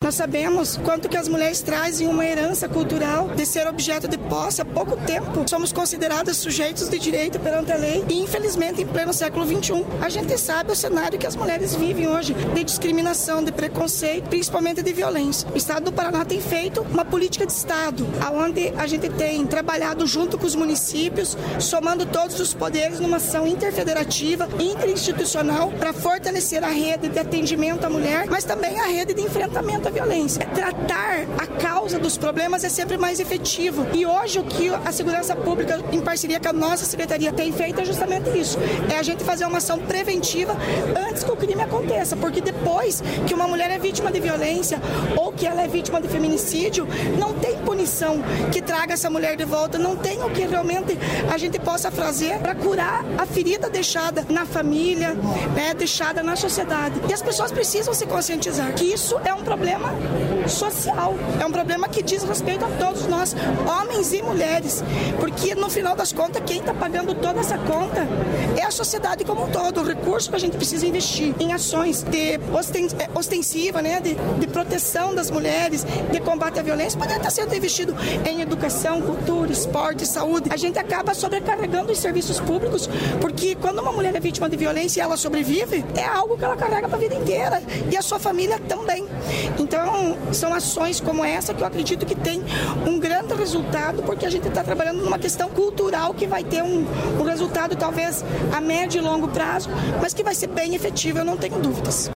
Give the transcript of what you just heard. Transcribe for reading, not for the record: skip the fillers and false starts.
Nós sabemos quanto que as mulheres trazem uma herança cultural de ser objeto de posse há pouco tempo. Somos consideradas sujeitos de direito perante a lei e, infelizmente, em pleno século XXI, a gente sabe o cenário que as mulheres vivem hoje de discriminação, de preconceito, principalmente de violência. O Estado do Paraná tem feito uma política de Estado, onde a gente tem trabalhado junto com os municípios, somando todos os poderes numa ação interfederativa, interinstitucional, para fortalecer a rede de atendimento à mulher, mas também a rede de enfrentamento à violência. Tratar a causa dos problemas é sempre mais efetivo. E hoje o que a Segurança Pública, em parceria com a nossa Secretaria, tem feito é justamente isso. É a gente fazer uma ação preventiva antes que o crime aconteça, porque depois que uma mulher é vítima de violência ou que ela é vítima de feminicídio, não tem punição que traga essa mulher de volta, não tem o que realmente a gente possa fazer para curar a ferida deixada na família, né, deixada na sociedade. E as pessoas precisam se conscientizar que isso é um problema social, é um problema que diz respeito a todos nós, homens e mulheres, porque no final das contas quem está pagando toda essa conta é a sociedade como um todo. O recurso que a gente precisa investir em ações de ostensiva, né, de proteção das mulheres, de combate à violência, poderia estar sendo investido em educação, cultura, esporte, saúde. A gente acaba sobrecarregando os serviços públicos, porque quando uma mulher é vítima de violência e ela sobrevive, é algo que ela carrega para a vida inteira, e a sua família também. Então, são ações como essa que eu acredito que tem um grande resultado, porque a gente está trabalhando numa questão cultural que vai ter um resultado talvez a médio e longo prazo, mas que vai ser bem efetivo, eu não tenho dúvidas.